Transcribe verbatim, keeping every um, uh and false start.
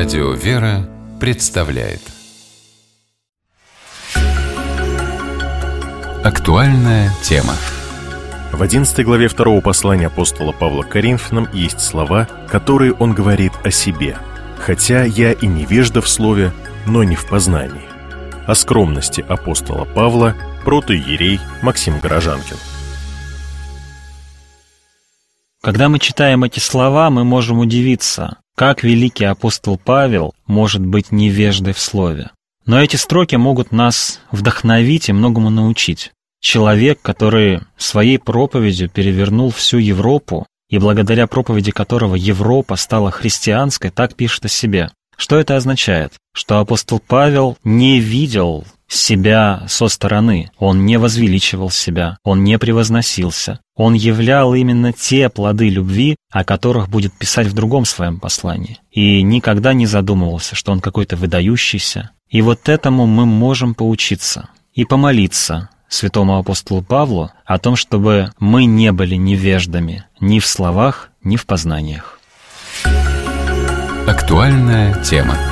Радио «Вера» представляет актуальная тема. В одиннадцатой главе второго послания апостола Павла к Коринфянам есть слова, которые он говорит о себе. «Хотя я и невежда в слове, но не в познании». О скромности апостола Павла протоиерей Максим Горожанкин. Когда мы читаем эти слова, мы можем удивиться, как великий апостол Павел может быть невеждой в слове. Но эти строки могут нас вдохновить и многому научить. Человек, который своей проповедью перевернул всю Европу, и благодаря проповеди которого Европа стала христианской, так пишет о себе. Что это означает? Что апостол Павел не видел себя со стороны, он не возвеличивал себя, он не превозносился. Он являл именно те плоды любви, о которых будет писать в другом своем послании. И никогда не задумывался, что он какой-то выдающийся. И вот этому мы можем поучиться и помолиться святому апостолу Павлу о том, чтобы мы не были невеждами ни в словах, ни в познаниях. Актуальная тема.